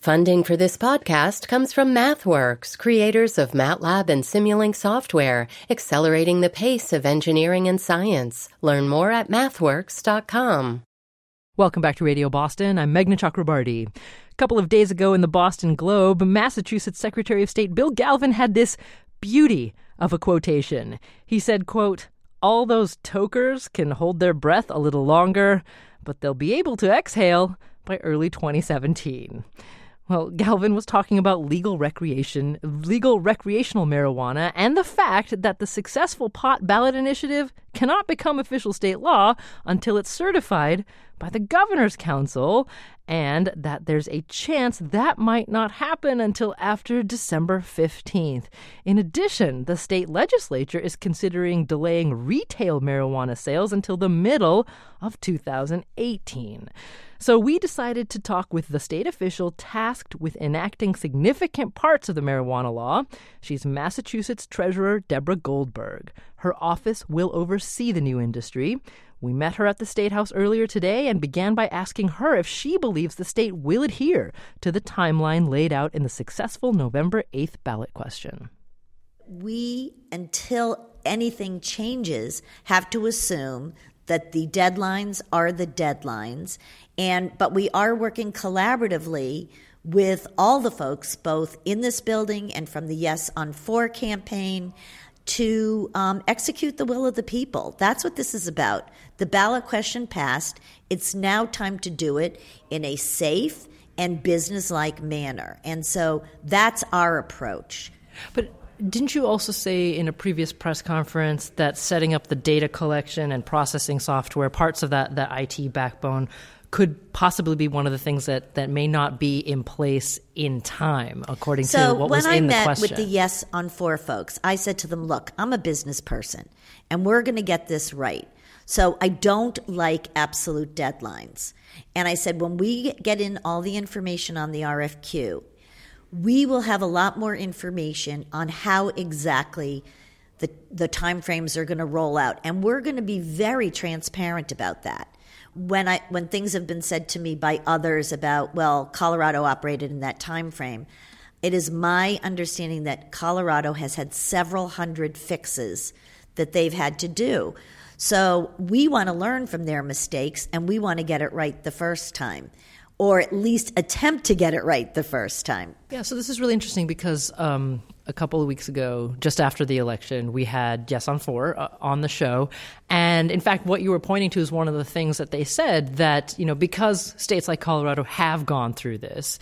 Funding for this podcast comes from MathWorks, creators of MATLAB and Simulink software, accelerating the pace of engineering and science. Learn more at mathworks.com. Welcome back to Radio Boston. I'm Meghna Chakrabarty. A couple of days ago in the Boston Globe, Massachusetts Secretary of State Bill Galvin had this beauty of a quotation. He said, quote, "All those tokers can hold their breath a little longer, but they'll be able to exhale by early 2017. Well, Galvin was talking about legal recreational marijuana and the fact that the successful pot ballot initiative cannot become official state law until it's certified by the Governor's Council, and that there's a chance that might not happen until after December 15th. In addition, the state legislature is considering delaying retail marijuana sales until the middle of 2018. So we decided to talk with the state official tasked with enacting significant parts of the marijuana law. She's Massachusetts Treasurer Deborah Goldberg. Her office will oversee the new industry. We met her at the State House earlier today and began by asking her if she believes the state will adhere to the timeline laid out in the successful November 8th ballot question. We, until anything changes, have to assume that the deadlines are the deadlines, but we are working collaboratively with all the folks, both in this building and from the Yes on 4 campaign, to execute the will of the people. That's what this is about. The ballot question passed. It's now time to do it in a safe and business-like manner. And so that's our approach. But didn't you also say in a previous press conference that setting up the data collection and processing software, parts of that IT backbone, could possibly be one of the things that may not be in place in time, according to what was in the question? So when I met with the Yes on 4 folks, I said to them, look, I'm a business person, and we're going to get this right. So I don't like absolute deadlines. And I said, when we get in all the information on the RFQ, we will have a lot more information on how exactly the timeframes are going to roll out. And we're going to be very transparent about that. When things have been said to me by others about, well, Colorado operated in that time frame, it is my understanding that Colorado has had several hundred fixes that they've had to do. So we want to learn from their mistakes, and we want to get it right the first time, or at least attempt to get it right the first time. Yeah, so this is really interesting because a couple of weeks ago, just after the election, we had Yes on 4 on the show. And in fact, what you were pointing to is one of the things that they said, that, because states like Colorado have gone through this,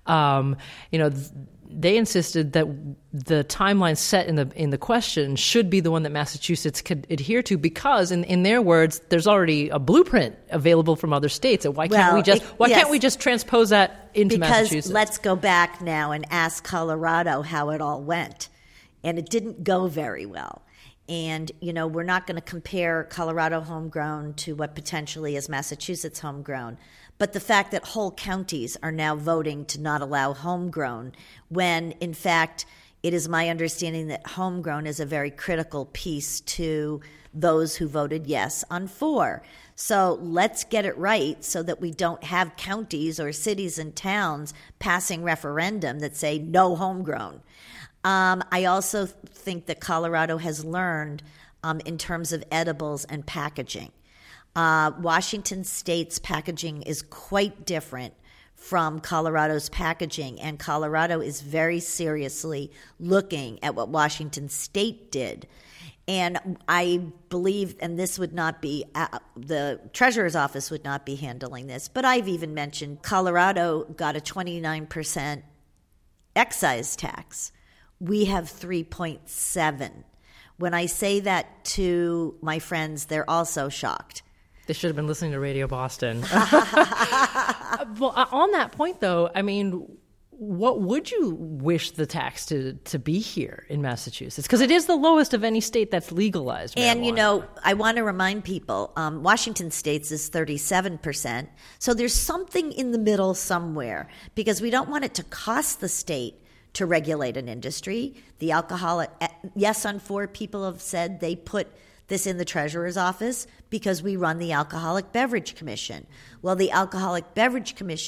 they insisted that the timeline set in the question should be the one that Massachusetts could adhere to, because in their words, there's already a blueprint available from other states. And why can't we just transpose that into Massachusetts? Because let's go back now and ask Colorado how it all went. And it didn't go very well. And, we're not going to compare Colorado homegrown to what potentially is Massachusetts homegrown. But the fact that whole counties are now voting to not allow homegrown, when, in fact, it is my understanding that homegrown is a very critical piece to those who voted yes on 4. So let's get it right so that we don't have counties or cities and towns passing referendum that say no homegrown. I also think that Colorado has learned in terms of edibles and packaging. Washington State's packaging is quite different from Colorado's packaging, and Colorado is very seriously looking at what Washington State did. And I believe, and this would not be, the Treasurer's Office would not be handling this, but I've even mentioned Colorado got a 29% excise tax. We have 3.7. When I say that to my friends, they're also shocked. They should have been listening to Radio Boston. Well, on that point, though, what would you wish the tax to be here in Massachusetts? Because it is the lowest of any state that's legalized marijuana. And, I want to remind people, Washington State's is 37%. So there's something in the middle somewhere, because we don't want it to cost the state to regulate an industry. The alcoholic, Yes on 4 people have said they put this in the Treasurer's Office because we run the Alcoholic Beverage Commission. Well, the Alcoholic Beverage Commission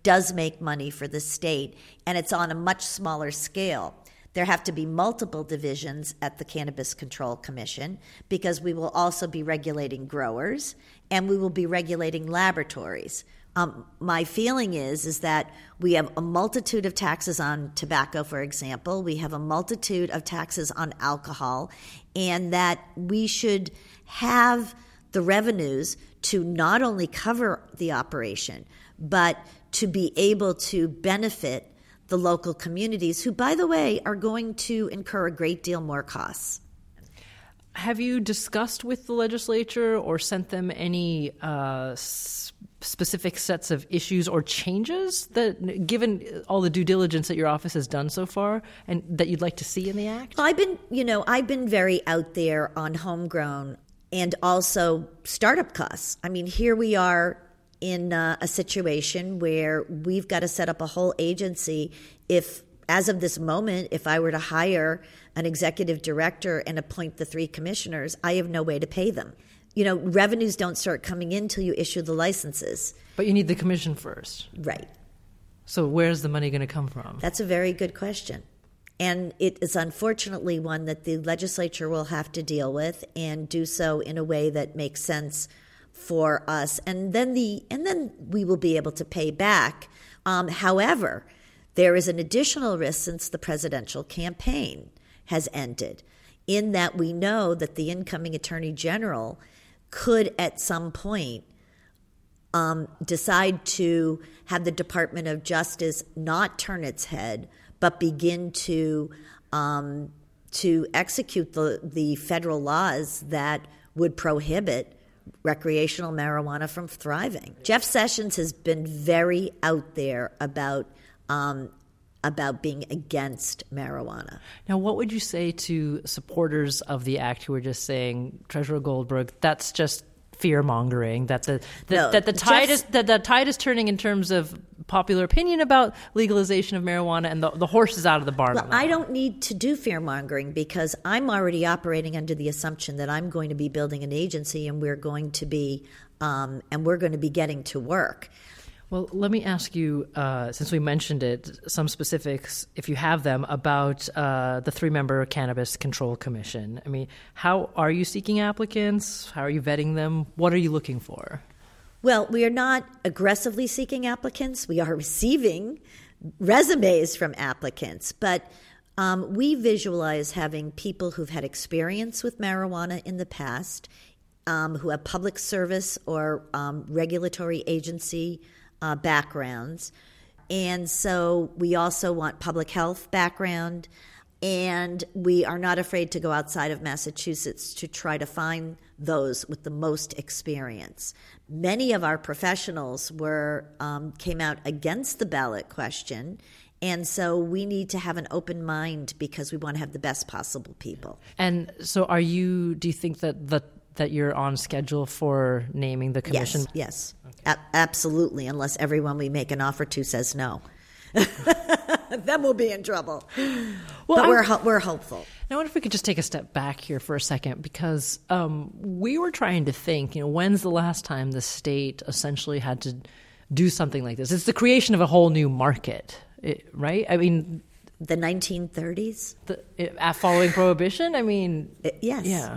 does make money for the state, and it's on a much smaller scale. There have to be multiple divisions at the Cannabis Control Commission because we will also be regulating growers and we will be regulating laboratories. My feeling is that we have a multitude of taxes on tobacco, for example. We have a multitude of taxes on alcohol, and that we should have the revenues to not only cover the operation, but to be able to benefit the local communities who, by the way, are going to incur a great deal more costs. Have you discussed with the legislature or sent them any specific sets of issues or changes that, given all the due diligence that your office has done so far, and that you'd like to see in the act? I've been very out there on homegrown and also startup costs. I mean, here we are in a situation where we've got to set up a whole agency. If, as of this moment, if I were to hire an executive director and appoint the 3 commissioners, I have no way to pay them. Revenues don't start coming in till you issue the licenses. But you need the commission first. Right. So where's the money going to come from? That's a very good question. And it is unfortunately one that the legislature will have to deal with and do so in a way that makes sense for us, and then we will be able to pay back. However, there is an additional risk since the presidential campaign has ended, in that we know that the incoming Attorney General could at some point decide to have the Department of Justice not turn its head, but begin to execute the federal laws that would prohibit recreational marijuana from thriving. Jeff Sessions has been very out there about being against marijuana. Now, what would you say to supporters of the act who are just saying, Treasurer Goldberg, that's just fear-mongering, that the tide is turning in terms of popular opinion about legalization of marijuana, and the horse is out of the barn? Well, I don't need to do fear-mongering because I'm already operating under the assumption that I'm going to be building an agency, and we're going to be getting to work. Well, let me ask you, since we mentioned it, some specifics, if you have them, about the 3-member Cannabis Control Commission. I mean, how are you seeking applicants? How are you vetting them? What are you looking for? Well, we are not aggressively seeking applicants. We are receiving resumes from applicants, but we visualize having people who've had experience with marijuana in the past, who have public service or regulatory agency backgrounds. And so we also want public health background, and we are not afraid to go outside of Massachusetts to try to find those with the most experience. Many of our professionals came out against the ballot question, and so we need to have an open mind because we want to have the best possible people. And so do you think that you're on schedule for naming the commission? Yes. Okay. Absolutely, unless everyone we make an offer to says no. Then we'll be in trouble. Well, but we're hopeful. Now, I wonder if we could just take a step back here for a second, because we were trying to think, when's the last time the state essentially had to do something like this? It's the creation of a whole new market, right? I mean, the 1930s? Following Prohibition? I mean, yes. Yeah.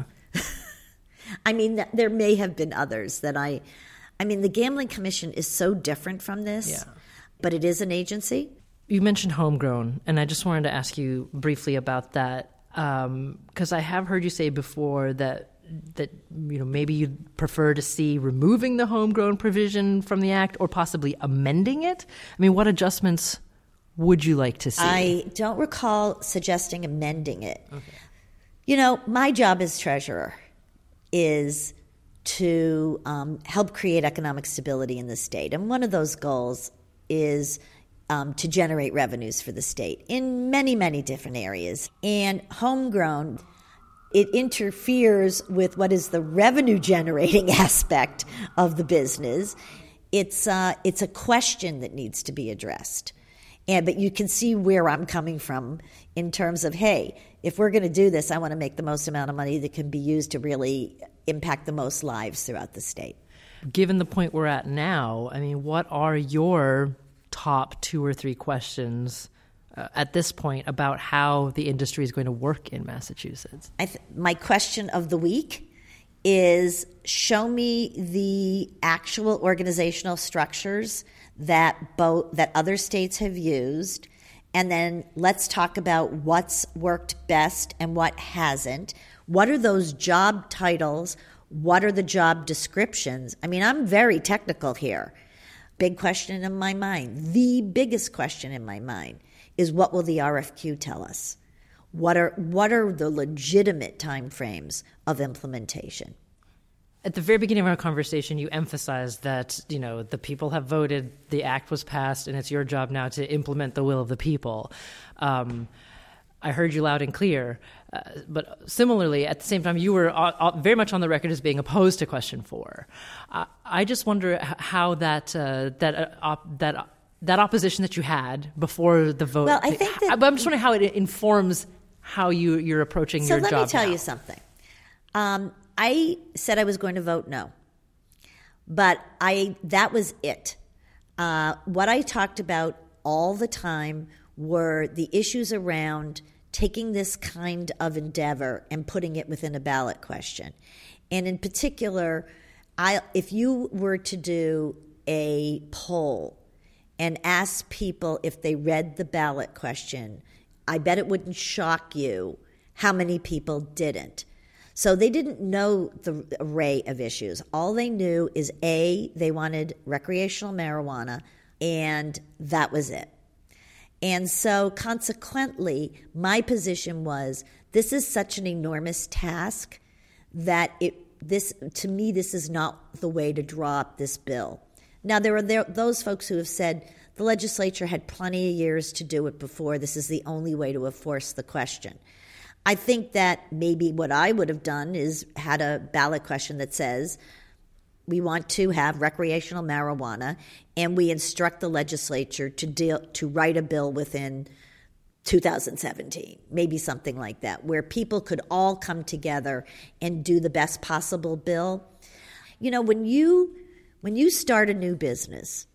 I mean, there may have been others that I mean, the Gambling Commission is so different from this, but it is an agency. You mentioned homegrown, and I just wanted to ask you briefly about that, because I have heard you say before that maybe you'd prefer to see removing the homegrown provision from the act or possibly amending it. I mean, what adjustments would you like to see? I don't recall suggesting amending it. Okay. My job as treasurer is to help create economic stability in the state. And one of those goals is to generate revenues for the state in many, many different areas. And homegrown, it interferes with what is the revenue-generating aspect of the business. It's a question that needs to be addressed. But you can see where I'm coming from in terms of, hey, if we're going to do this, I want to make the most amount of money that can be used to really impact the most lives throughout the state. Given the point we're at now, I mean, what are your top 2 or 3 questions at this point about how the industry is going to work in Massachusetts? My question of the week is, show me the actual organizational structures that other states have used, and then let's talk about what's worked best and what hasn't. What are those job titles? What are the job descriptions? I mean, I'm very technical here. Big question in my mind. The biggest question in my mind is, what will the RFQ tell us? What are the legitimate timeframes of implementation? At the very beginning of our conversation, you emphasized that, the people have voted, the act was passed, and it's your job now to implement the will of the people. I heard you loud and clear. But similarly, at the same time, you were very much on the record as being opposed to Question 4. I just wonder how that opposition that you had before the vote. Well, I think that, but I'm just wondering how it informs how you're approaching your job. So let me tell now. you something. I said I was going to vote no, but that was it. What I talked about all the time were the issues around taking this kind of endeavor and putting it within a ballot question. And in particular, if you were to do a poll and ask people if they read the ballot question, I bet it wouldn't shock you how many people didn't. So they didn't know the array of issues. All they knew is, A, they wanted recreational marijuana, and that was it. And so consequently, my position was, this is such an enormous task that to me, this is not the way to draw up this bill. Now, there are those folks who have said the legislature had plenty of years to do it before. This is the only way to enforce the question. I think that maybe what I would have done is had a ballot question that says, we want to have recreational marijuana, and we instruct the legislature to write a bill within 2017, maybe something like that, where people could all come together and do the best possible bill. When you start a new business,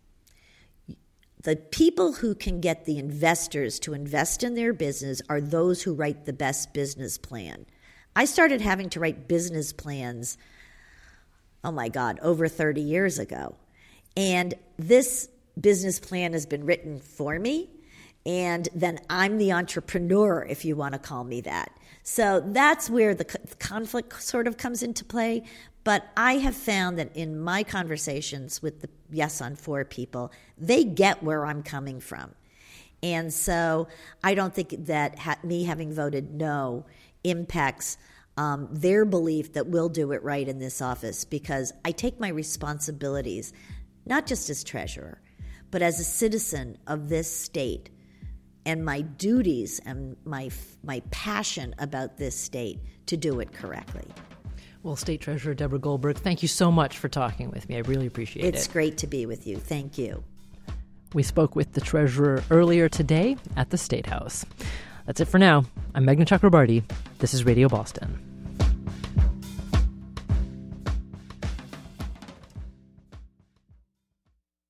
the people who can get the investors to invest in their business are those who write the best business plan. I started having to write business plans, oh my God, over 30 years ago. And this business plan has been written for me, and then I'm the entrepreneur, if you want to call me that. So that's where the conflict sort of comes into play. But I have found that in my conversations with the Yes on 4 people, they get where I'm coming from. And so I don't think that me having voted no impacts their belief that we'll do it right in this office, because I take my responsibilities, not just as treasurer, but as a citizen of this state, and my duties and my passion about this state to do it correctly. Well, State Treasurer Deborah Goldberg, thank you so much for talking with me. I really appreciate it. It's great to be with you. Thank you. We spoke with the treasurer earlier today at the State House. That's it for now. I'm Meghna Chakrabarty. This is Radio Boston.